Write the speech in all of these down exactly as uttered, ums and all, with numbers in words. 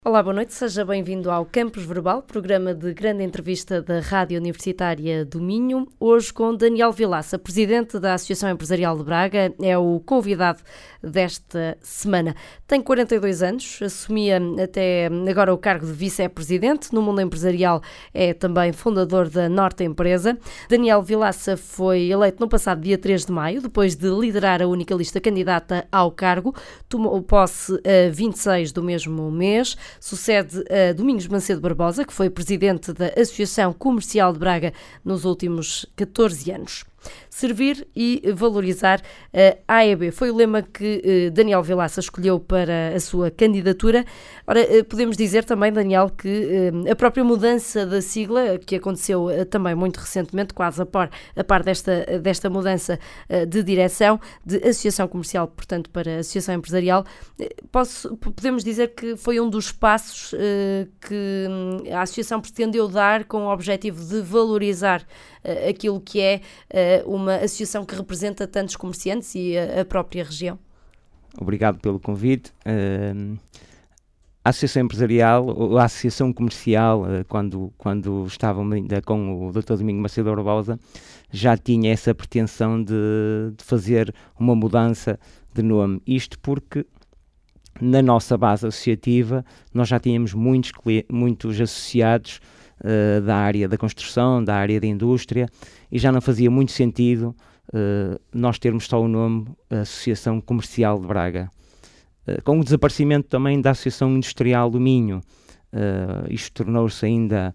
Olá, boa noite, seja bem-vindo ao Campus Verbal, programa de grande entrevista da Rádio Universitária do Minho. Hoje com Daniel Vilaça, presidente da Associação Empresarial de Braga, é o convidado desta semana. Tem quarenta e dois anos, assumia até agora o cargo de vice-presidente. No mundo empresarial é também fundador da Norte Empresa. Daniel Vilaça foi eleito no passado dia três de maio, depois de liderar a única lista candidata ao cargo. Tomou posse a vinte e seis do mesmo mês. Sucede a Domingos Macedo Barbosa, que foi presidente da Associação Comercial de Braga nos últimos catorze anos. Servir e valorizar a A E B foi o lema que Daniel Vilaça escolheu para a sua candidatura. Ora, podemos dizer também, Daniel, que a própria mudança da sigla, que aconteceu também muito recentemente, quase a par, a par desta, desta mudança de direção, de Associação Comercial, portanto, para a Associação Empresarial, posso, podemos dizer que foi um dos passos que a Associação pretendeu dar com o objetivo de valorizar aquilo que é uma associação que representa tantos comerciantes e a, a própria região. Obrigado pelo convite. Uh, a Associação Empresarial, a Associação Comercial, uh, quando, quando estávamos ainda com o doutor Domingos Macedo Barbosa, já tinha essa pretensão de, de fazer uma mudança de nome. Isto porque na nossa base associativa nós já tínhamos muitos, muitos associados Uh, da área da construção, da área da indústria, e já não fazia muito sentido uh, nós termos só o nome Associação Comercial de Braga. Uh, com o desaparecimento também da Associação Industrial do Minho, uh, isto tornou-se ainda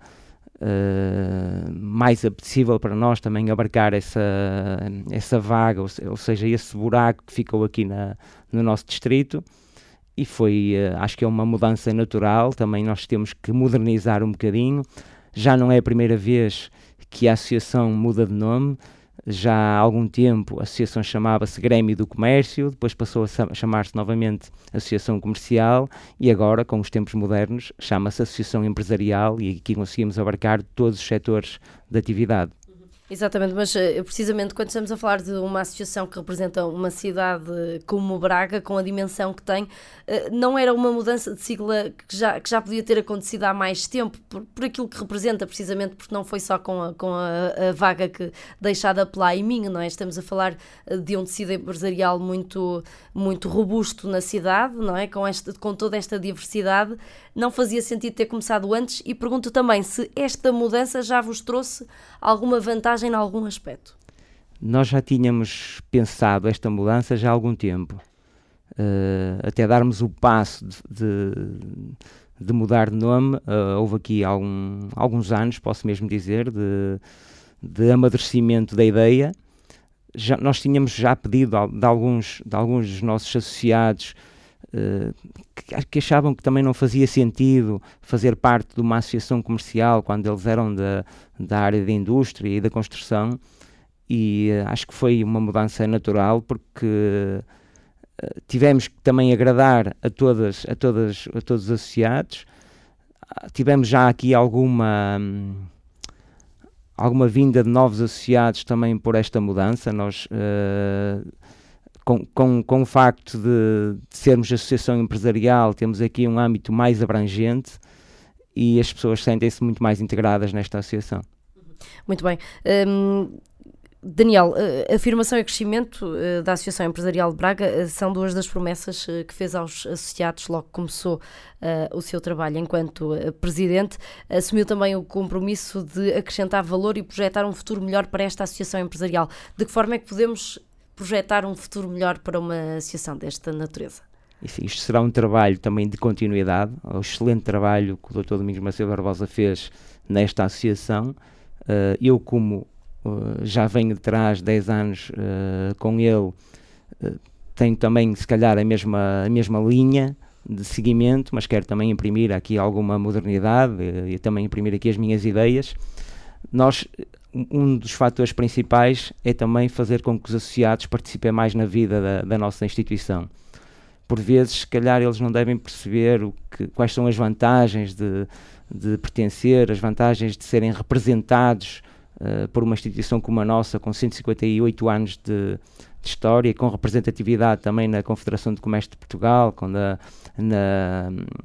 uh, mais apetecível para nós também abarcar essa, essa vaga, ou, ou seja, esse buraco que ficou aqui na, no nosso distrito. E foi, uh, acho que é uma mudança natural, também nós temos que modernizar um bocadinho. Já não é a primeira vez que a associação muda de nome. Já há algum tempo a associação chamava-se Grêmio do Comércio, depois passou a chamar-se novamente Associação Comercial e agora, com os tempos modernos, chama-se Associação Empresarial e aqui conseguimos abarcar todos os setores de atividade. Exatamente, mas precisamente quando estamos a falar de uma associação que representa uma cidade como Braga, com a dimensão que tem, não era uma mudança de sigla que já, que já podia ter acontecido há mais tempo, por, por aquilo que representa, precisamente porque não foi só com a, com a, a vaga que deixada pela Minho, não é? Estamos a falar de um tecido empresarial muito, muito robusto na cidade, não é? Com, esta, com toda esta diversidade, não fazia sentido ter começado antes e pergunto também se esta mudança já vos trouxe alguma vantagem em algum aspecto. Nós já tínhamos pensado esta mudança já há algum tempo, uh, até darmos o passo de, de, de mudar de nome. Uh, houve aqui algum, alguns anos, posso mesmo dizer, de, de amadurecimento da ideia. Já, nós tínhamos já pedido de alguns, de alguns dos nossos associados uh, que, que achavam que também não fazia sentido fazer parte de uma associação comercial quando eles eram da, da área da indústria e da construção, e uh, acho que foi uma mudança natural porque uh, tivemos que também agradar a, todas, a, todas, a todos os associados. Uh, tivemos já aqui alguma... Um, alguma vinda de novos associados também por esta mudança. Nós, uh, com, com, com o facto de, de sermos associação empresarial, temos aqui um âmbito mais abrangente e as pessoas sentem-se muito mais integradas nesta associação. Muito bem. Um... Daniel, a afirmação e crescimento da Associação Empresarial de Braga são duas das promessas que fez aos associados logo que começou uh, o seu trabalho enquanto uh, presidente. Assumiu também o compromisso de acrescentar valor e projetar um futuro melhor para esta Associação Empresarial. De que forma é que podemos projetar um futuro melhor para uma associação desta natureza? Isto será um trabalho também de continuidade, o excelente trabalho que o doutor Domingos Macedo Barbosa fez nesta associação. Uh, eu, como Uh, já venho de trás dez anos uh, com ele, uh, tenho também se calhar a mesma, a mesma linha de seguimento, mas quero também imprimir aqui alguma modernidade uh, e também imprimir aqui as minhas ideias. Nós, um dos fatores principais é também fazer com que os associados participem mais na vida da, da nossa instituição. Por vezes, se calhar, eles não devem perceber o que, quais são as vantagens de, de pertencer, as vantagens de serem representados Uh, por uma instituição como a nossa, com cento e cinquenta e oito anos de, de história, com representatividade também na Confederação de Comércio de Portugal, com na, na,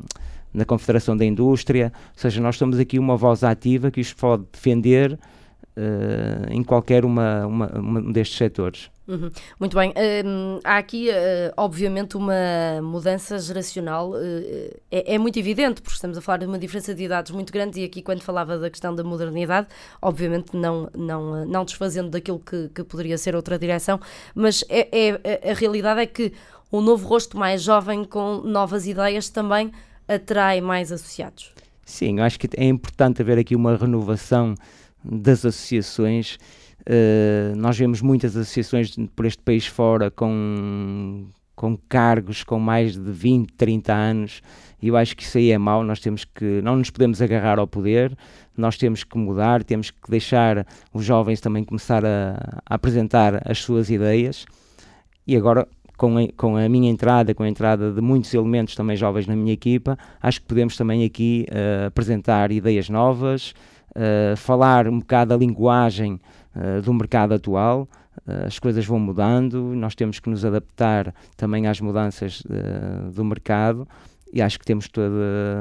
na Confederação da Indústria, ou seja, nós somos aqui uma voz ativa que os pode defender uh, em qualquer uma, uma, uma destes setores. Uhum. Muito bem. Um, há aqui, uh, obviamente, uma mudança geracional. Uh, é, é muito evidente, porque estamos a falar de uma diferença de idades muito grande e aqui, quando falava da questão da modernidade, obviamente não, não, não desfazendo daquilo que, que poderia ser outra direção, mas é, é, a realidade é que um novo rosto mais jovem com novas ideias também atrai mais associados. Sim, eu acho que é importante haver aqui uma renovação das associações. Uh, nós vemos muitas associações por este país fora com, com cargos com mais de vinte, trinta anos, e eu acho que isso aí é mau. Nós temos que, não nos podemos agarrar ao poder, nós temos que mudar, temos que deixar os jovens também começar a, a apresentar as suas ideias. E agora, com a, com a minha entrada, com a entrada de muitos elementos também jovens na minha equipa, acho que podemos também aqui uh, apresentar ideias novas, uh, falar um bocado a linguagem Uh, do mercado atual. Uh, as coisas vão mudando, nós temos que nos adaptar também às mudanças uh, do mercado, e acho que temos toda,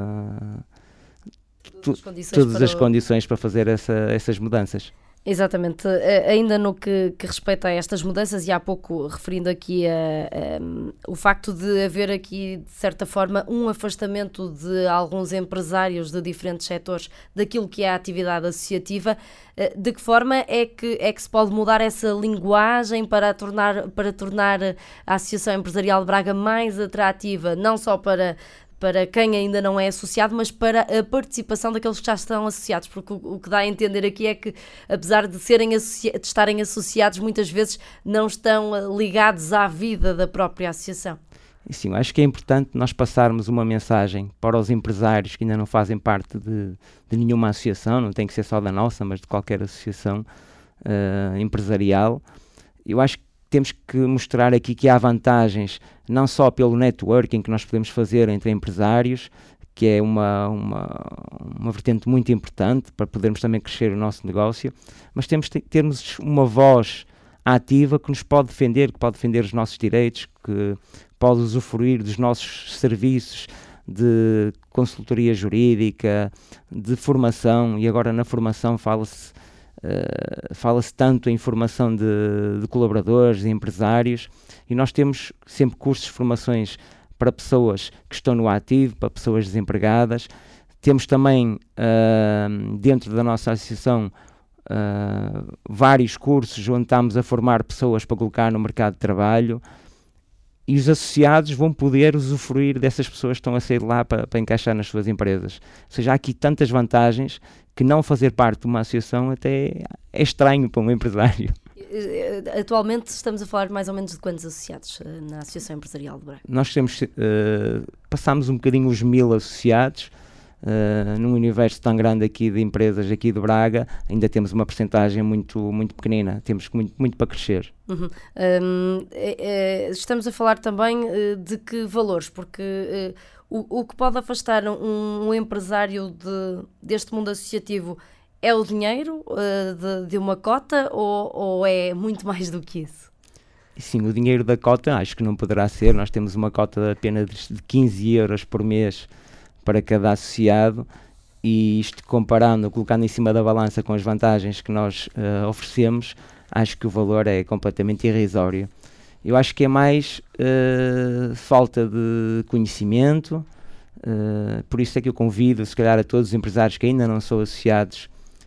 tu, todas as condições, todas para, as condições para fazer essa, essas mudanças. Exatamente. Ainda no que, que respeita a estas mudanças, e há pouco referindo aqui a, a, o facto de haver aqui, de certa forma, um afastamento de alguns empresários de diferentes setores daquilo que é a atividade associativa, de que forma é que, é que se pode mudar essa linguagem para tornar, para tornar a Associação Empresarial de Braga mais atrativa, não só para... para quem ainda não é associado, mas para a participação daqueles que já estão associados, porque o, o que dá a entender aqui é que, apesar de, serem associa- de estarem associados, muitas vezes não estão ligados à vida da própria associação. Sim, acho que é importante nós passarmos uma mensagem para os empresários que ainda não fazem parte de, de nenhuma associação, não tem que ser só da nossa, mas de qualquer associação uh, empresarial. Eu acho que temos que mostrar aqui que há vantagens, não só pelo networking que nós podemos fazer entre empresários, que é uma, uma, uma vertente muito importante para podermos também crescer o nosso negócio, mas temos que termos uma voz ativa que nos pode defender, que pode defender os nossos direitos, que pode usufruir dos nossos serviços de consultoria jurídica, de formação, e agora na formação fala-se Uh, fala-se tanto em formação de, de colaboradores, de empresários, e nós temos sempre cursos de formações para pessoas que estão no ativo, para pessoas desempregadas. Temos também, uh, dentro da nossa associação, uh, vários cursos onde estamos a formar pessoas para colocar no mercado de trabalho, e os associados vão poder usufruir dessas pessoas que estão a sair lá para, para encaixar nas suas empresas. Ou seja, há aqui tantas vantagens que não fazer parte de uma associação até é estranho para um empresário. Atualmente estamos a falar mais ou menos de quantos associados na Associação Empresarial de Braga? Nós temos, uh, passamos um bocadinho os mil associados. Uh, num universo tão grande aqui de empresas aqui de Braga, ainda temos uma percentagem muito, muito pequenina, temos muito, muito para crescer. Uhum. Um, é, é, estamos a falar também uh, de que valores, porque uh, o, o que pode afastar um, um empresário de, deste mundo associativo é o dinheiro uh, de, de uma cota, ou, ou é muito mais do que isso? Sim, o dinheiro da cota acho que não poderá ser. Nós temos uma cota apenas de quinze euros por mês para cada associado, e isto comparando, colocando em cima da balança com as vantagens que nós uh, oferecemos, acho que o valor é completamente irrisório. Eu acho que é mais uh, falta de conhecimento, uh, por isso é que eu convido, se calhar, a todos os empresários que ainda não são associados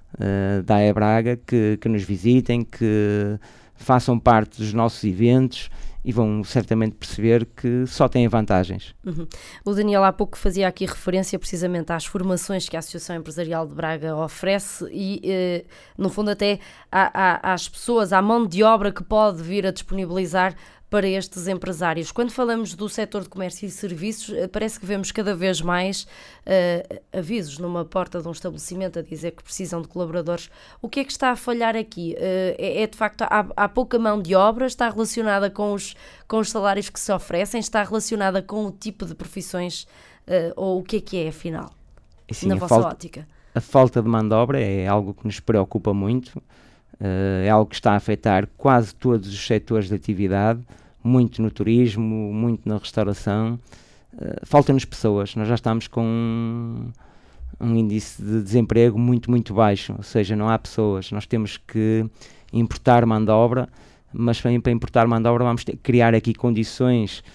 uh, da A E Braga, que, que nos visitem, que façam parte dos nossos eventos, e vão certamente perceber que só têm vantagens. Uhum. O Daniel há pouco fazia aqui referência precisamente às formações que a Associação Empresarial de Braga oferece e, eh, no fundo, até à, à, às pessoas, à mão de obra que pode vir a disponibilizar para estes empresários. Quando falamos do setor de comércio e serviços, parece que vemos cada vez mais uh, avisos numa porta de um estabelecimento a dizer que precisam de colaboradores. O que é que está a falhar aqui? Uh, é, é de facto, há, há pouca mão de obra, está relacionada com os, com os salários que se oferecem, está relacionada com o tipo de profissões, uh, ou o que é que é, afinal, sim, na vossa falta, ótica? A falta de mão de obra é algo que nos preocupa muito, uh, é algo que está a afetar quase todos os setores de atividade, muito no turismo, muito na restauração, uh, falta-nos pessoas. Nós já estamos com um, um índice de desemprego muito, muito baixo, ou seja, não há pessoas. Nós temos que importar mão de obra, mas para, para importar mão de obra vamos ter que criar aqui condições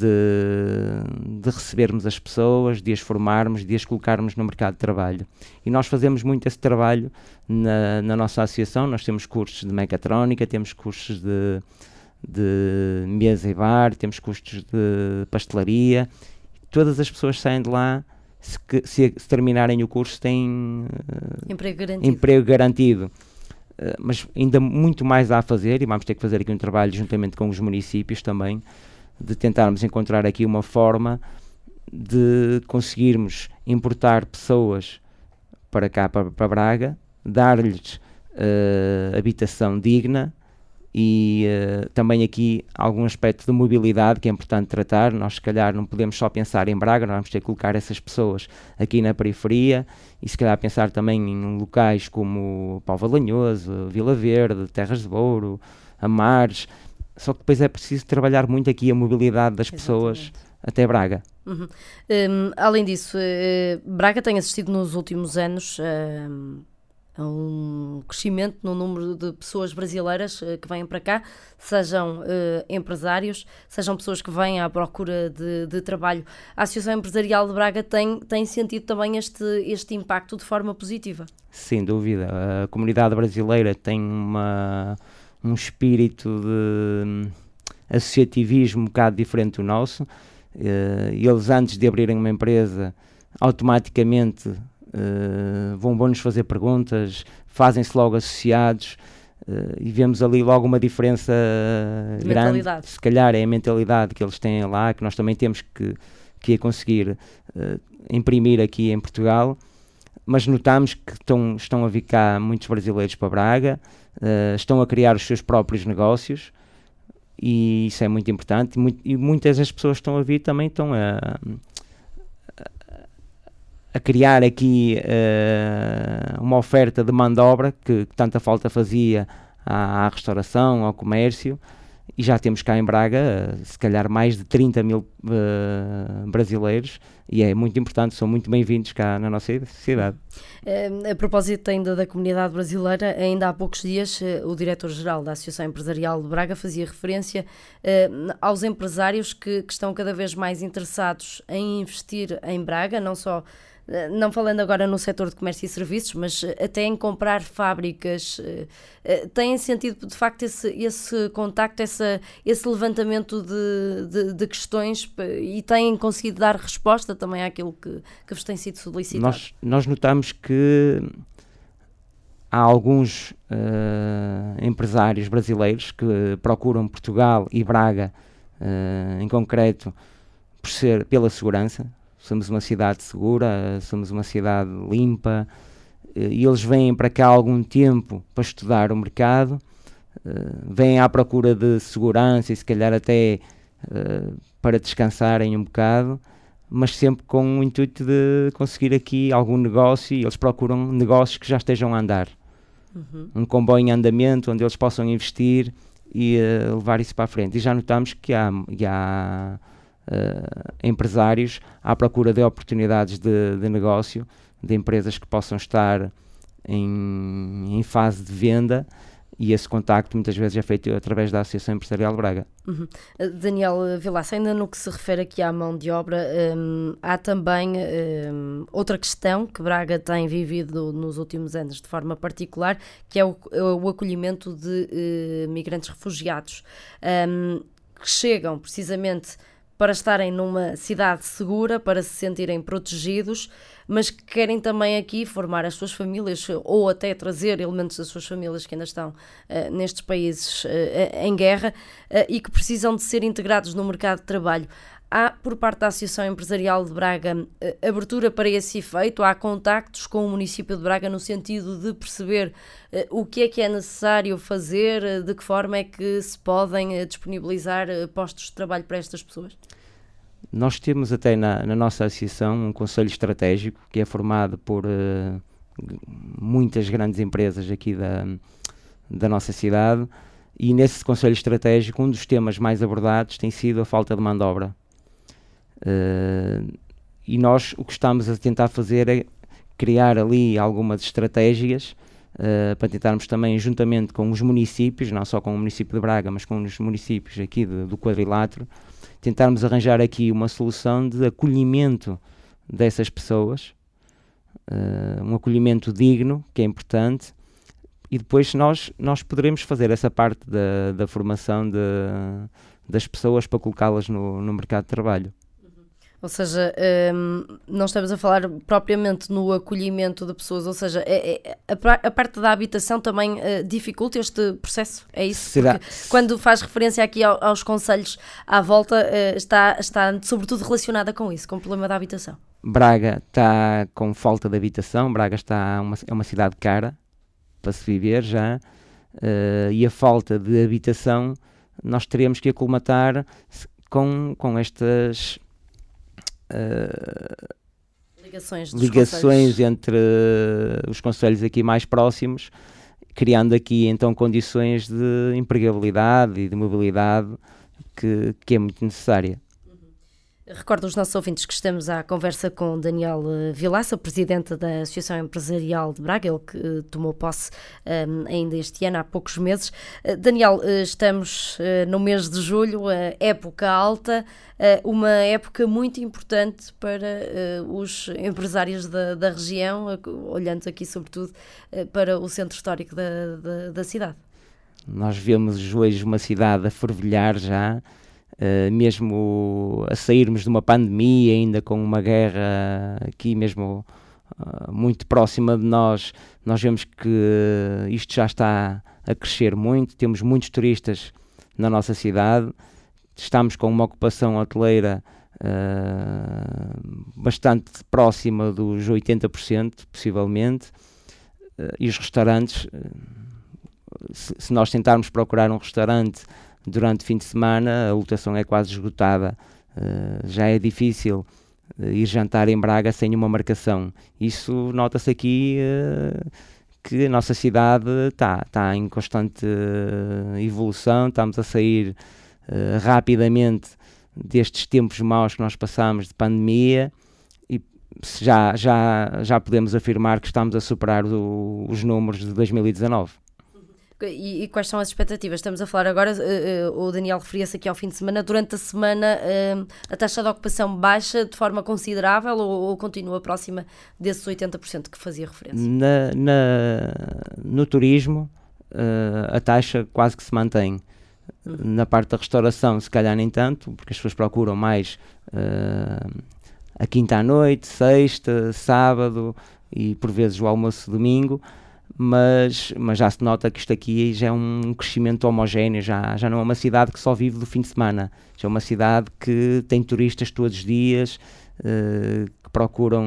de, de recebermos as pessoas, de as formarmos, de as colocarmos no mercado de trabalho. E nós fazemos muito esse trabalho na, na nossa associação. Nós temos cursos de mecatrónica, temos cursos de, de mesa e bar, temos cursos de pastelaria. Todas as pessoas saem de lá, se, se, se terminarem o curso, têm uh, emprego garantido. Emprego garantido. Uh, mas ainda muito mais há a fazer, e vamos ter que fazer aqui um trabalho juntamente com os municípios também, de tentarmos encontrar aqui uma forma de conseguirmos importar pessoas para cá, para, para Braga, dar-lhes uh, habitação digna e uh, também aqui algum aspecto de mobilidade que é importante tratar. Nós se calhar não podemos só pensar em Braga, nós vamos ter que colocar essas pessoas aqui na periferia e se calhar pensar também em locais como Póvoa de Lanhoso, Vila Verde, Terras de Douro, Amares. Só que depois é preciso trabalhar muito aqui a mobilidade das pessoas. Exatamente. Até Braga. Uhum. Um, além disso, uh, Braga tem assistido nos últimos anos uh, a um crescimento no número de pessoas brasileiras uh, que vêm para cá, sejam uh, empresários, sejam pessoas que vêm à procura de, de trabalho. A Associação Empresarial de Braga tem, tem sentido também este, este impacto de forma positiva? Sem dúvida. A comunidade brasileira tem uma... um espírito de associativismo um bocado diferente do nosso. Uh, eles, antes de abrirem uma empresa, automaticamente uh, vão, vão nos fazer perguntas, fazem-se logo associados uh, e vemos ali logo uma diferença de grande. Mentalidade. Se calhar é a mentalidade que eles têm lá, que nós também temos que, que a conseguir uh, imprimir aqui em Portugal. Mas notamos que estão, estão a vir cá muitos brasileiros para Braga, uh, estão a criar os seus próprios negócios e isso é muito importante. E, muito, e muitas das pessoas que estão a vir também estão a, a, a criar aqui uh, uma oferta de mão de obra que, que tanta falta fazia à, à restauração, ao comércio. E já temos cá em Braga, se calhar, mais de trinta mil uh, brasileiros, e é muito importante, são muito bem-vindos cá na nossa cidade. A propósito ainda da comunidade brasileira, ainda há poucos dias o diretor-geral da Associação Empresarial de Braga fazia referência uh, aos empresários que, que estão cada vez mais interessados em investir em Braga, não só não falando agora no setor de comércio e serviços, mas até em comprar fábricas. Têm sentido, de facto, esse, esse contacto, essa, esse levantamento de, de, de questões e têm conseguido dar resposta também àquilo que, que vos tem sido solicitado? Nós, nós notamos que há alguns uh, empresários brasileiros que procuram Portugal e Braga, uh, em concreto, por ser, pela segurança. Somos uma cidade segura, somos uma cidade limpa, e eles vêm para cá há algum tempo para estudar o mercado, vêm à procura de segurança e se calhar até para descansarem um bocado, mas sempre com o intuito de conseguir aqui algum negócio, e eles procuram negócios que já estejam a andar. Uhum. Um comboio em andamento onde eles possam investir e uh, levar isso para a frente. E já notamos que há... Que há Uh, empresários à procura de oportunidades de, de negócio, de empresas que possam estar em, em fase de venda, e esse contacto muitas vezes é feito através da Associação Empresarial de Braga. Uhum. Daniel Vilaça, ainda no que se refere aqui à mão de obra, um, há também um, outra questão que Braga tem vivido nos últimos anos de forma particular, que é o, o acolhimento de uh, migrantes refugiados, um, que chegam precisamente para estarem numa cidade segura, para se sentirem protegidos, mas que querem também aqui formar as suas famílias ou até trazer elementos das suas famílias que ainda estão uh, nestes países uh, em guerra uh, e que precisam de ser integrados no mercado de trabalho. Há, por parte da Associação Empresarial de Braga, uh, abertura para esse efeito? Há contactos com o município de Braga no sentido de perceber uh, o que é que é necessário fazer, uh, de que forma é que se podem uh, disponibilizar uh, postos de trabalho para estas pessoas? Nós temos até na, na nossa associação um conselho estratégico que é formado por uh, muitas grandes empresas aqui da, da nossa cidade, e nesse conselho estratégico um dos temas mais abordados tem sido a falta de mão de obra. Uh, e nós o que estamos a tentar fazer é criar ali algumas estratégias uh, para tentarmos também, juntamente com os municípios, não só com o município de Braga, mas com os municípios aqui de, do quadrilátero, tentarmos arranjar aqui uma solução de acolhimento dessas pessoas, uh, um acolhimento digno, que é importante, e depois nós, nós poderemos fazer essa parte da, da formação de, das pessoas para colocá-las no, no mercado de trabalho. Ou seja, um, não estamos a falar propriamente no acolhimento de pessoas, ou seja, é, é, a, a parte da habitação também uh, dificulta este processo, é isso? Será? Porque quando faz referência aqui ao, aos concelhos à volta, uh, está, está sobretudo relacionada com isso, com o problema da habitação. Braga está com falta de habitação, Braga está uma, é uma cidade cara para se viver já, uh, e a falta de habitação nós teremos que acolimatar com, com estas... Uh, ligações, ligações entre uh, os concelhos aqui mais próximos, criando aqui então condições de empregabilidade e de mobilidade que, que é muito necessária. Recordo aos nossos ouvintes que estamos à conversa com Daniel Vilaça, presidente da Associação Empresarial de Braga, ele que uh, tomou posse um, ainda este ano, há poucos meses. Uh, Daniel, uh, estamos uh, no mês de julho, uh, época alta, uh, uma época muito importante para uh, os empresários da, da região, uh, olhando aqui sobretudo uh, para o centro histórico da, da, da cidade. Nós vemos hoje uma cidade a fervilhar já, Uh, mesmo a sairmos de uma pandemia, ainda com uma guerra aqui mesmo uh, muito próxima de nós, nós vemos que uh, isto já está a crescer muito, temos muitos turistas na nossa cidade, estamos com uma ocupação hoteleira uh, bastante próxima dos oitenta por cento, possivelmente, uh, e os restaurantes, uh, se, se nós tentarmos procurar um restaurante durante o fim de semana, a lotação é quase esgotada. Uh, já é difícil uh, ir jantar em Braga sem uma marcação. Isso nota-se aqui uh, que a nossa cidade está tá em constante uh, evolução, estamos a sair uh, rapidamente destes tempos maus que nós passamos de pandemia e já, já, já podemos afirmar que estamos a superar o, os números de dois mil e dezanove. E, e quais são as expectativas? Estamos a falar agora, uh, uh, o Daniel referia-se aqui ao fim de semana, durante a semana uh, a taxa de ocupação baixa de forma considerável ou, ou continua próxima desses oitenta por cento que fazia referência? Na, na, no turismo uh, a taxa quase que se mantém. Uhum. Na parte da restauração se calhar nem tanto, porque as pessoas procuram mais uh, a quinta à noite, sexta, sábado e por vezes o almoço domingo. Mas, mas já se nota que isto aqui já é um crescimento homogéneo, já, já não é uma cidade que só vive do fim de semana, já é uma cidade que tem turistas todos os dias, uh, que procuram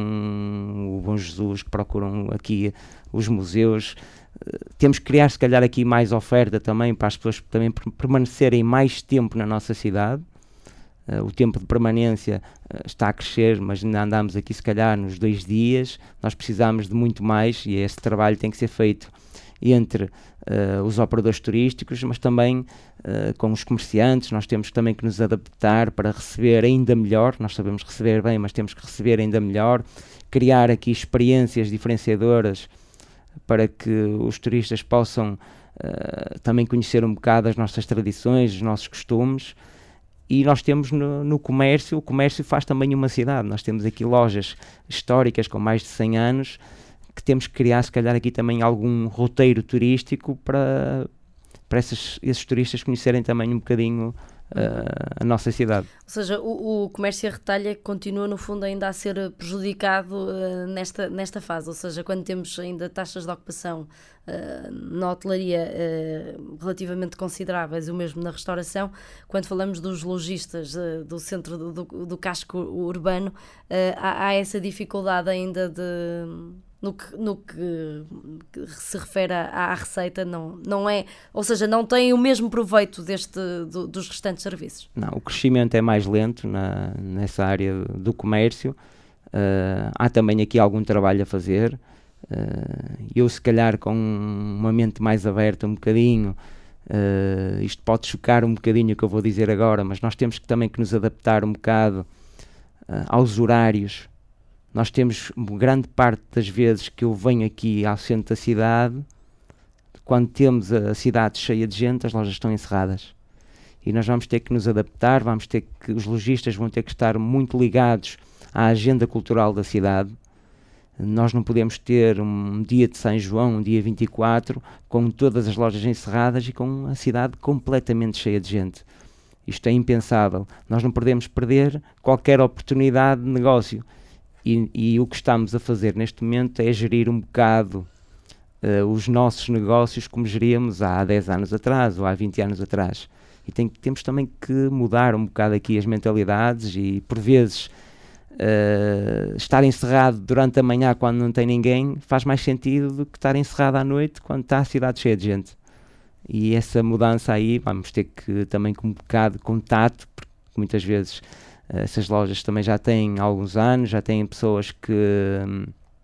o Bom Jesus, que procuram aqui os museus. Uh, temos que criar se calhar aqui mais oferta também para as pessoas também permanecerem mais tempo na nossa cidade. Uh, o tempo de permanência uh, está a crescer, mas ainda andamos aqui se calhar nos dois dias, nós precisamos de muito mais e esse trabalho tem que ser feito entre uh, os operadores turísticos, mas também uh, com os comerciantes. Nós temos também que nos adaptar para receber ainda melhor, nós sabemos receber bem, mas temos que receber ainda melhor, criar aqui experiências diferenciadoras para que os turistas possam uh, também conhecer um bocado as nossas tradições, os nossos costumes. E nós temos no, no comércio, o comércio faz também uma cidade. Nós temos aqui lojas históricas com mais de cem anos, que temos que criar, se calhar, aqui também algum roteiro turístico para, para esses, esses turistas conhecerem também um bocadinho uh, a nossa cidade. Ou seja, o, o comércio e a retalha continua, no fundo, ainda a ser prejudicado uh, nesta, nesta fase. Ou seja, quando temos ainda taxas de ocupação uh, na hotelaria uh, relativamente consideráveis, o mesmo na restauração, quando falamos dos lojistas uh, do centro do, do, do casco urbano, uh, há, há essa dificuldade ainda de... No que, no que, que se refere à, à receita, não, não é, ou seja, não tem o mesmo proveito deste, do, dos restantes serviços. Não, o crescimento é mais lento na, nessa área do comércio. Uh, há também aqui algum trabalho a fazer. Uh, eu, se calhar, com uma mente mais aberta um bocadinho, uh, isto pode chocar um bocadinho o que eu vou dizer agora, mas nós temos que, também que nos adaptar um bocado aos horários. Nós temos grande parte das vezes que eu venho aqui ao centro da cidade, quando temos a cidade cheia de gente, as lojas estão encerradas. E nós vamos ter que nos adaptar, vamos ter que, os lojistas vão ter que estar muito ligados à agenda cultural da cidade. Nós não podemos ter um dia de São João, um dia vinte e quatro, com todas as lojas encerradas e com a cidade completamente cheia de gente. Isto é impensável. Nós não podemos perder qualquer oportunidade de negócio. E, e o que estamos a fazer neste momento é gerir um bocado uh, os nossos negócios como geríamos há dez anos atrás ou há vinte anos atrás. E tem, temos também que mudar um bocado aqui as mentalidades e, por vezes, uh, estar encerrado durante a manhã quando não tem ninguém faz mais sentido do que estar encerrado à noite quando está a cidade cheia de gente. E essa mudança aí vamos ter que também com um bocado de contato, porque muitas vezes uh, essas lojas também já têm alguns anos, já têm pessoas que... Um,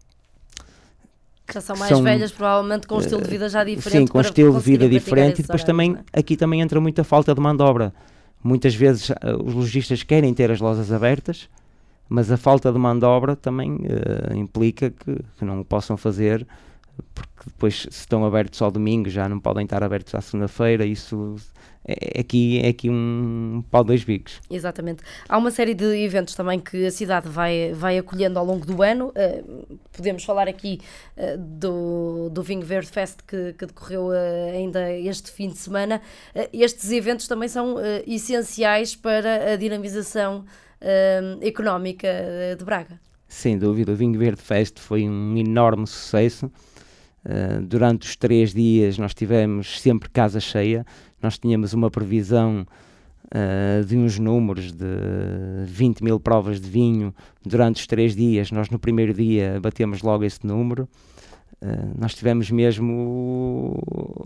já são mais são, velhas, provavelmente com um estilo de vida já diferente. Sim, com um estilo de vida diferente. E depois horários, também, é? Aqui também entra muita falta de mão de obra. Muitas vezes uh, os lojistas querem ter as lojas abertas, mas a falta de mão de obra também uh, implica que, que não o possam fazer, porque depois se estão abertos ao domingo já não podem estar abertos à segunda-feira. Isso é, é, aqui, é aqui um pau de dois bicos. Exatamente. Há uma série de eventos também que a cidade vai, vai acolhendo ao longo do ano. Uh, podemos falar aqui uh, do, do Vinho Verde Fest que, que decorreu uh, ainda este fim de semana. Uh, estes eventos também são uh, essenciais para a dinamização uh, económica de Braga. Sem dúvida, o Vinho Verde Fest foi um enorme sucesso. Uh, durante os três dias nós tivemos sempre casa cheia. Nós tínhamos uma previsão uh, de uns números de vinte mil provas de vinho durante os três dias. Nós no primeiro dia batemos logo esse número. Uh, nós tivemos mesmo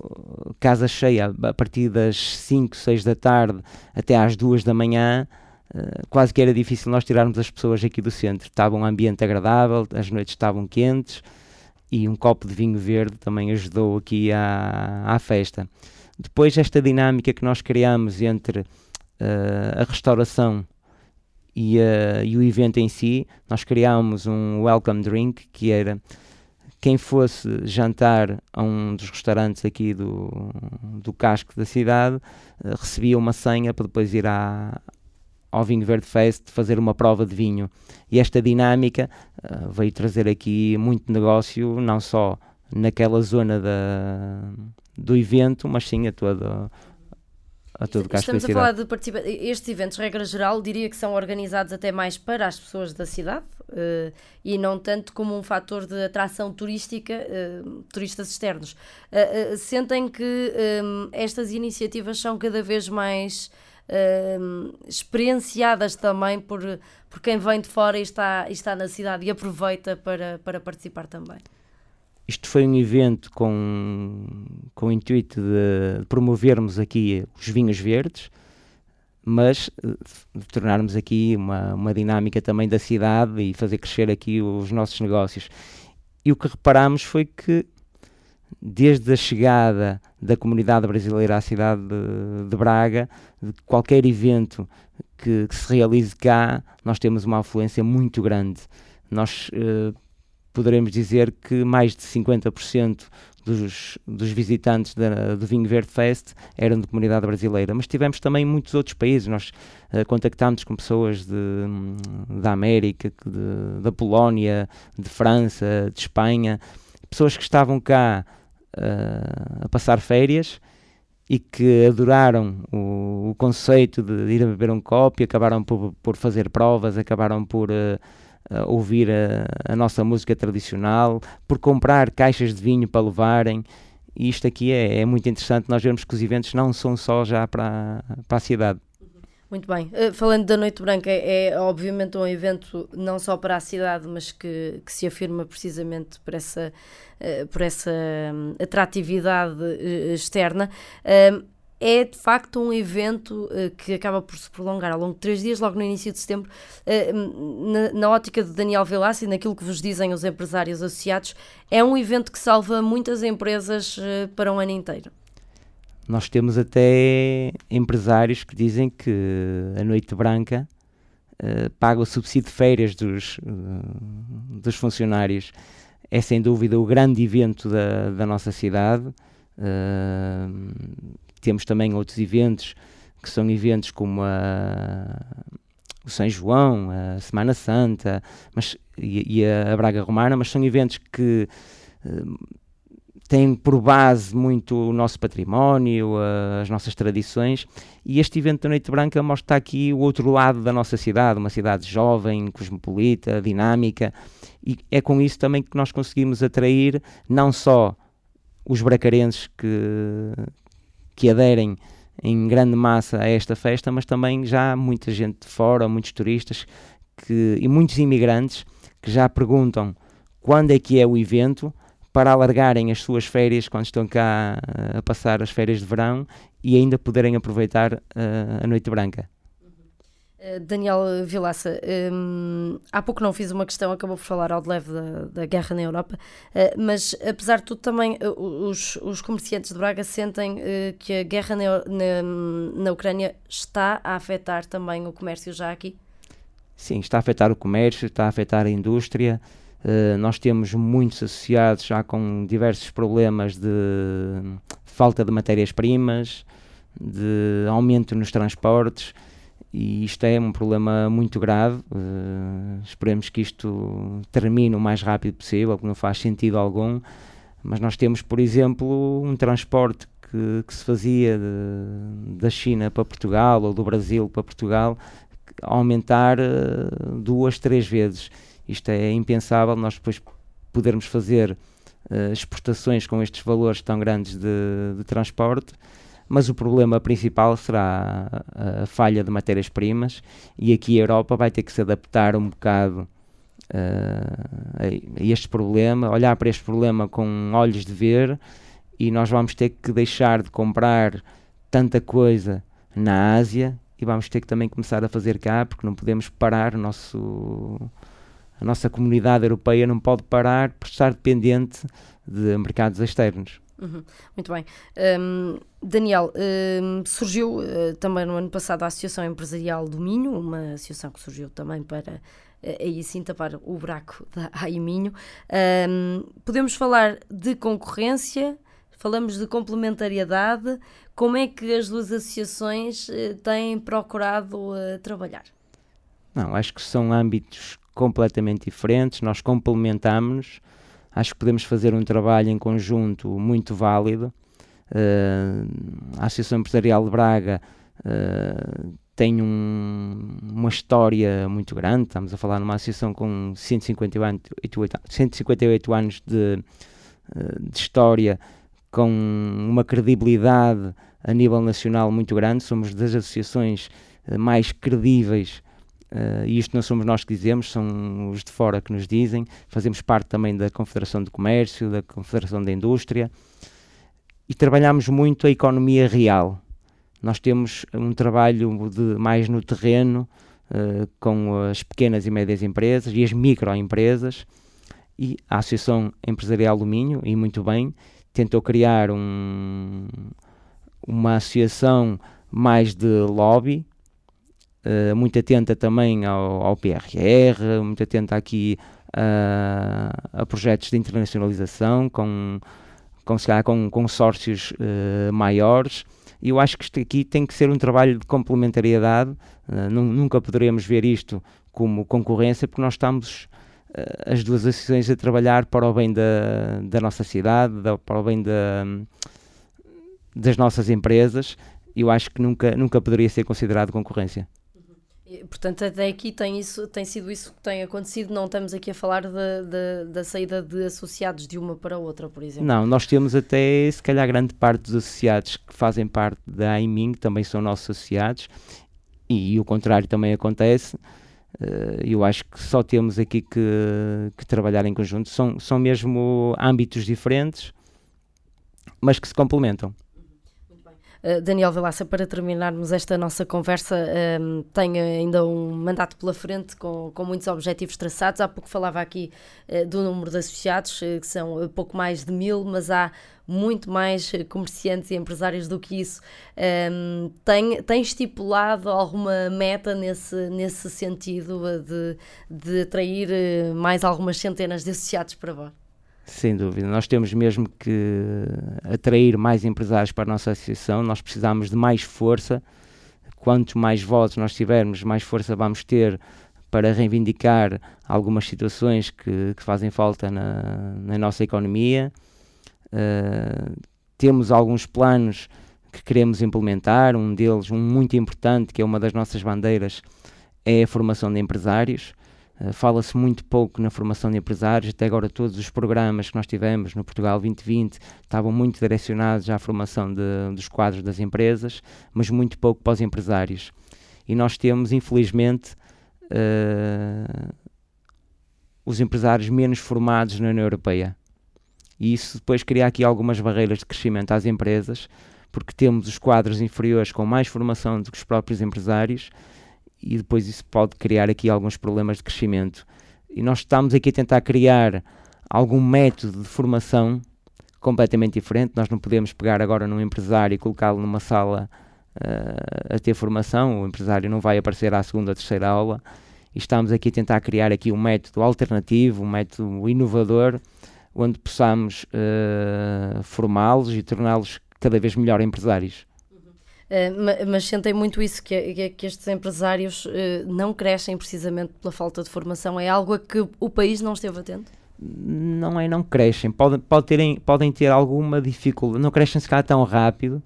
casa cheia a partir das cinco, seis da tarde até às duas da manhã. Uh, quase que era difícil nós tirarmos as pessoas aqui do centro. Estava um ambiente agradável, as noites estavam quentes e um copo de vinho verde também ajudou aqui à, à festa. Depois esta dinâmica que nós criamos entre uh, a restauração e, uh, e o evento em si, nós criámos um welcome drink, que era quem fosse jantar a um dos restaurantes aqui do, do casco da cidade, uh, recebia uma senha para depois ir à, ao Vinho Verde Fest fazer uma prova de vinho. E esta dinâmica uh, veio trazer aqui muito negócio, não só naquela zona da, do evento, mas sim a toda a todo o casco da cidade. Estamos a falar de participar. Estes eventos, regra geral, diria que são organizados até mais para as pessoas da cidade uh, e não tanto como um fator de atração turística, uh, turistas externos. Uh, uh, sentem que um, estas iniciativas são cada vez mais Uh, experienciadas também por, por quem vem de fora e está, e está na cidade e aproveita para, para participar também. Isto foi um evento com, com o intuito de promovermos aqui os vinhos verdes, mas de tornarmos aqui uma, uma dinâmica também da cidade e fazer crescer aqui os nossos negócios. E o que reparámos foi que desde a chegada da comunidade brasileira à cidade de, de Braga, de qualquer evento que, que se realize cá, nós temos uma afluência muito grande. Nós eh, poderemos dizer que mais de cinquenta por cento dos, dos visitantes da, do Vinho Verde Fest eram de comunidade brasileira, mas tivemos também muitos outros países. Nós eh, contactámos com pessoas de, da América, de, da Polónia, de França, de Espanha, pessoas que estavam cá Uh, a passar férias e que adoraram o, o conceito de ir a beber um copo e acabaram por, por fazer provas, acabaram por uh, uh, ouvir a, a nossa música tradicional, por comprar caixas de vinho para levarem. E isto aqui é, é muito interessante, nós vemos que os eventos não são só já para, para a cidade. Muito bem. Uh, falando da Noite Branca, é, é obviamente um evento não só para a cidade, mas que, que se afirma precisamente por essa, uh, por essa um, atratividade uh, externa. Uh, é de facto um evento uh, que acaba por se prolongar ao longo de três dias, logo no início de setembro. Uh, na, na ótica de Daniel Vilaça e naquilo que vos dizem os empresários associados, é um evento que salva muitas empresas uh, para um ano inteiro. Nós temos até empresários que dizem que a Noite Branca uh, paga o subsídio de férias dos, uh, dos funcionários. É sem dúvida o grande evento da, da nossa cidade. Uh, temos também outros eventos, que são eventos como a, o São João, a Semana Santa mas, e, e a Braga Romana, mas são eventos que uh, têm por base muito o nosso património, uh, as nossas tradições, e este evento da Noite Branca mostra aqui o outro lado da nossa cidade, uma cidade jovem, cosmopolita, dinâmica, e é com isso também que nós conseguimos atrair não só os bracarenses que, que aderem em grande massa a esta festa, mas também já há muita gente de fora, muitos turistas que, e muitos imigrantes que já perguntam quando é que é o evento, para alargarem as suas férias quando estão cá uh, a passar as férias de verão e ainda poderem aproveitar uh, a Noite Branca. Uh, Daniel Vilaça, um, há pouco não fiz uma questão, acabou por falar ao de leve da, da guerra na Europa, uh, mas apesar de tudo também uh, os, os comerciantes de Braga sentem uh, que a guerra na, na, na Ucrânia está a afetar também o comércio já aqui? Sim, está a afetar o comércio, está a afetar a indústria. Uh, nós temos muitos associados já com diversos problemas de falta de matérias-primas, de aumento nos transportes, e isto é um problema muito grave. Uh, esperemos que isto termine o mais rápido possível, porque não faz sentido algum, mas nós temos, por exemplo, um transporte que, que se fazia de, da China para Portugal ou do Brasil para Portugal, aumentar uh, duas, três vezes. Isto é impensável, nós depois podermos fazer uh, exportações com estes valores tão grandes de, de transporte, mas o problema principal será a, a falha de matérias-primas, e aqui a Europa vai ter que se adaptar um bocado uh, a, a este problema, olhar para este problema com olhos de ver, e nós vamos ter que deixar de comprar tanta coisa na Ásia e vamos ter que também começar a fazer cá, porque não podemos parar o nosso... A nossa comunidade europeia não pode parar por estar dependente de mercados externos. Uhum, muito bem. Um, Daniel, um, surgiu uh, também no ano passado a Associação Empresarial do Minho, uma associação que surgiu também para uh, aí sim tapar o buraco da A I Minho. Um, podemos falar de concorrência, falamos de complementariedade. Como é que as duas associações uh, têm procurado uh, trabalhar? Não, acho que são âmbitos completamente diferentes, nós complementamos-nos, acho que podemos fazer um trabalho em conjunto muito válido. Uh, a Associação Empresarial de Braga uh, tem um, uma história muito grande, estamos a falar numa associação com cento e cinquenta e oito anos de, uh, de história, com uma credibilidade a nível nacional muito grande, somos das associações uh, mais credíveis. Uh, e isto não somos nós que dizemos, são os de fora que nos dizem. Fazemos parte também da Confederação de Comércio, da Confederação da Indústria, e trabalhamos muito a economia real. Nós temos um trabalho de, mais no terreno, uh, com as pequenas e médias empresas e as microempresas, e a Associação Empresarial do Minho, e muito bem, tentou criar um, uma associação mais de lobby, Uh, muito atenta também ao, ao P R R, muito atenta aqui uh, a projetos de internacionalização, com, com, se calhar, com consórcios uh, maiores, e eu acho que isto aqui tem que ser um trabalho de complementariedade. Uh, nunca poderemos ver isto como concorrência, porque nós estamos, uh, as duas associações, a trabalhar para o bem da, da nossa cidade, da, para o bem da, das nossas empresas. Eu acho que nunca, nunca poderia ser considerado concorrência. Portanto, até aqui tem, isso, tem sido isso que tem acontecido, não estamos aqui a falar de, de, da saída de associados de uma para outra, por exemplo. Não, nós temos até, se calhar, grande parte dos associados que fazem parte da A I M I N G também são nossos associados, e, e o contrário também acontece. Uh, eu acho que só temos aqui que, que trabalhar em conjunto, são, são mesmo âmbitos diferentes, mas que se complementam. Uh, Daniel Vilaça, para terminarmos esta nossa conversa, um, tem ainda um mandato pela frente com, com muitos objetivos traçados. Há pouco falava aqui uh, do número de associados, uh, que são uh, pouco mais de mil, mas há muito mais comerciantes e empresários do que isso. Um, tem, tem estipulado alguma meta nesse, nesse sentido de, de atrair mais algumas centenas de associados para vós? Sem dúvida, nós temos mesmo que atrair mais empresários para a nossa associação, nós precisamos de mais força. Quanto mais votos nós tivermos, mais força vamos ter para reivindicar algumas situações que, que fazem falta na, na nossa economia. Uh, temos alguns planos que queremos implementar, um deles, um muito importante, que é uma das nossas bandeiras, é a formação de empresários. Uh, fala-se muito pouco na formação de empresários, até agora todos os programas que nós tivemos no Portugal vinte vinte estavam muito direcionados à formação de, dos quadros das empresas, mas muito pouco para os empresários. E nós temos, infelizmente, uh, os empresários menos formados na União Europeia. E isso depois cria aqui algumas barreiras de crescimento às empresas, porque temos os quadros inferiores com mais formação do que os próprios empresários, e depois isso pode criar aqui alguns problemas de crescimento. E nós estamos aqui a tentar criar algum método de formação completamente diferente. Nós não podemos pegar agora num empresário e colocá-lo numa sala uh, a ter formação. O empresário não vai aparecer à segunda ou terceira aula. E estamos aqui a tentar criar aqui um método alternativo, um método inovador, onde possamos uh, formá-los e torná-los cada vez melhor empresários. Uh, mas sentem muito isso, que, que estes empresários uh, não crescem precisamente pela falta de formação. É algo a que o país não esteve atento? Não é, não crescem. Podem, pode terem, podem ter alguma dificuldade. Não crescem se calhar tão rápido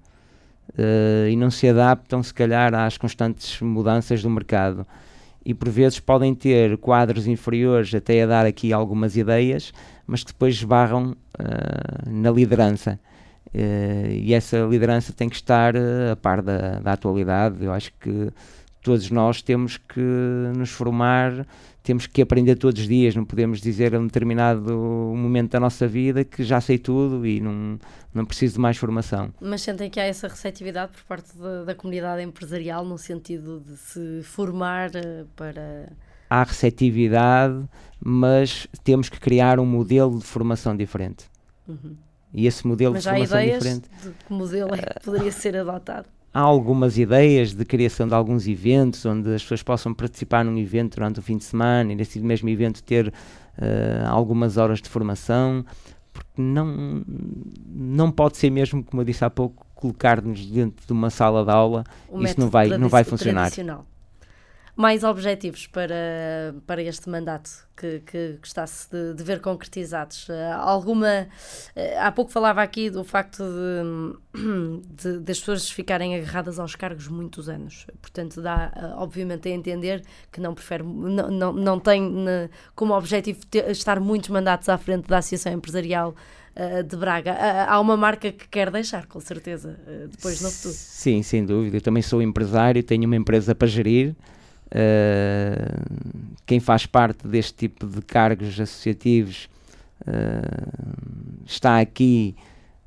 uh, e não se adaptam se calhar às constantes mudanças do mercado. E por vezes podem ter quadros inferiores até a dar aqui algumas ideias, mas que depois esbarram uh, na liderança. Uh, e essa liderança tem que estar uh, a par da, da atualidade. Eu acho que todos nós temos que nos formar, temos que aprender todos os dias. Não podemos dizer a um determinado momento da nossa vida que já sei tudo e não, não preciso de mais formação. Mas sentem que há essa receptividade por parte da, da comunidade empresarial no sentido de se formar uh, para... Há receptividade, mas temos que criar um modelo de formação diferente. Uhum. E esse modelo mas de formação diferente... Mas há ideias de que modelo é que poderia ser adotado? Há algumas ideias de criação de alguns eventos, onde as pessoas possam participar num evento durante o fim de semana e nesse mesmo evento ter uh, algumas horas de formação, porque não, não pode ser mesmo, como eu disse há pouco, colocar-nos dentro de uma sala de aula, o isso não vai, não vai funcionar. Mais objetivos para, para este mandato que, que gostasse de, de ver concretizados? Uh, alguma, uh, há pouco falava aqui do facto de, de, de as pessoas ficarem agarradas aos cargos muitos anos, portanto dá uh, obviamente a entender que não prefere, não, não, não tem uh, como objetivo ter, estar muitos mandatos à frente da Associação Empresarial uh, de Braga. Uh, há uma marca que quer deixar, com certeza, uh, depois no futuro. Sim, sem dúvida. Eu também sou empresário, tenho uma empresa para gerir. Uh, quem faz parte deste tipo de cargos associativos uh, está aqui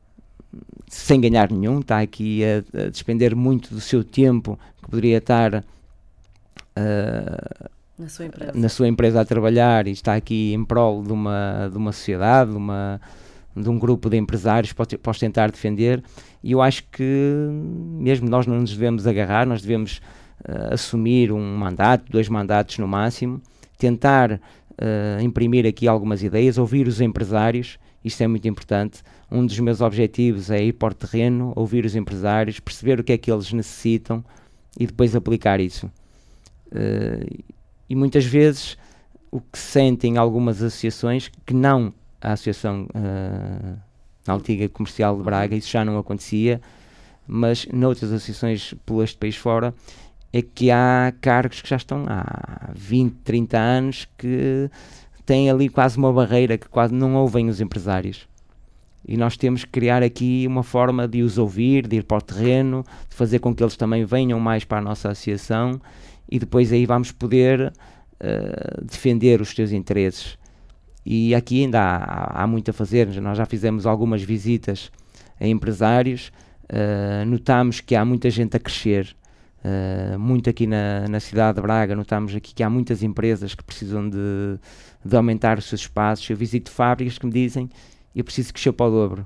sem ganhar nenhum, está aqui a, a despender muito do seu tempo que poderia estar uh, na, sua empresa. na sua empresa a trabalhar, e está aqui em prol de uma, de uma sociedade, de, uma, de um grupo de empresários para os tentar defender. E eu acho que mesmo nós não nos devemos agarrar, nós devemos Uh, assumir um mandato, dois mandatos no máximo, tentar uh, imprimir aqui algumas ideias, ouvir os empresários, isto é muito importante. Um dos meus objetivos é ir para o terreno, ouvir os empresários, perceber o que é que eles necessitam e depois aplicar isso. Uh, e muitas vezes o que sentem algumas associações, que não a Associação uh, na Antiga Comercial de Braga, isso já não acontecia, mas noutras associações pelo este país fora, é que há cargos que já estão há vinte, trinta anos que têm ali quase uma barreira, que quase não ouvem os empresários. E nós temos que criar aqui uma forma de os ouvir, de ir para o terreno, de fazer com que eles também venham mais para a nossa associação, e depois aí vamos poder uh, defender os seus interesses. E aqui ainda há, há muito a fazer. Nós já fizemos algumas visitas a empresários, Uh, notamos que há muita gente a crescer, uh, muito aqui na, na cidade de Braga. Notamos aqui que há muitas empresas que precisam de, de aumentar os seus espaços. Eu visito fábricas que me dizem: eu preciso crescer para o dobro.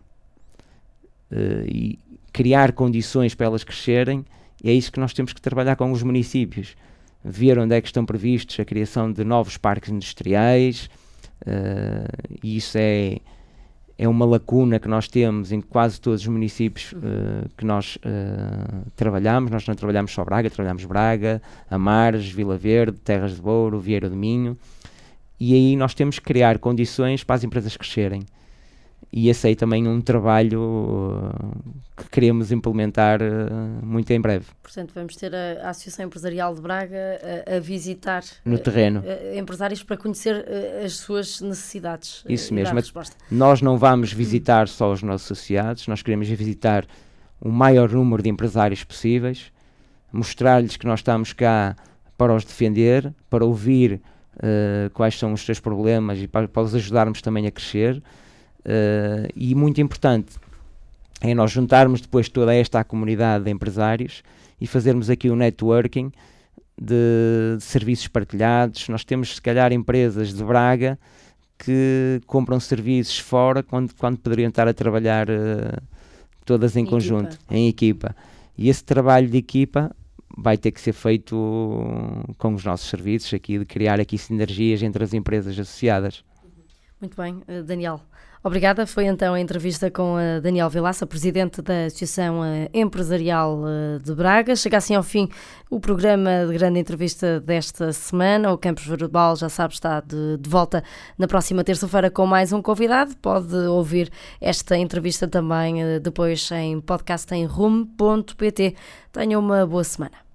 Uh, e criar condições para elas crescerem, é isso que nós temos que trabalhar com os municípios. Ver onde é que estão previstos a criação de novos parques industriais, uh, e isso é... é uma lacuna que nós temos em quase todos os municípios uh, que nós uh, trabalhamos. Nós não trabalhamos só Braga, trabalhamos Braga, Amares, Vila Verde, Terras de Douro, Vieira do Minho, e aí nós temos que criar condições para as empresas crescerem. E esse aí também é um trabalho uh, que queremos implementar uh, muito em breve. Portanto, vamos ter a, a Associação Empresarial de Braga a, a visitar no terreno a, a empresários para conhecer a, as suas necessidades. Isso mesmo. Nós não vamos visitar só os nossos associados, nós queremos visitar o maior número de empresários possíveis, mostrar-lhes que nós estamos cá para os defender, para ouvir uh, quais são os seus problemas e para, para os ajudarmos também a crescer. Uh, e muito importante é nós juntarmos depois toda esta comunidade de empresários e fazermos aqui um networking de, de serviços partilhados. Nós temos, se calhar, empresas de Braga que compram serviços fora quando, quando poderiam estar a trabalhar uh, todas em, em conjunto, equipa. em equipa. E esse trabalho de equipa vai ter que ser feito com os nossos serviços aqui, de criar aqui sinergias entre as empresas associadas. Muito bem, Daniel. Obrigada. Foi então a entrevista com a Daniel Vilaça, presidente da Associação Empresarial de Braga. Chega assim ao fim o programa de grande entrevista desta semana. O Campus Verbal, já sabe, está de, de volta na próxima terça-feira com mais um convidado. Pode ouvir esta entrevista também depois em podcast em rumo ponto pt. Tenha uma boa semana.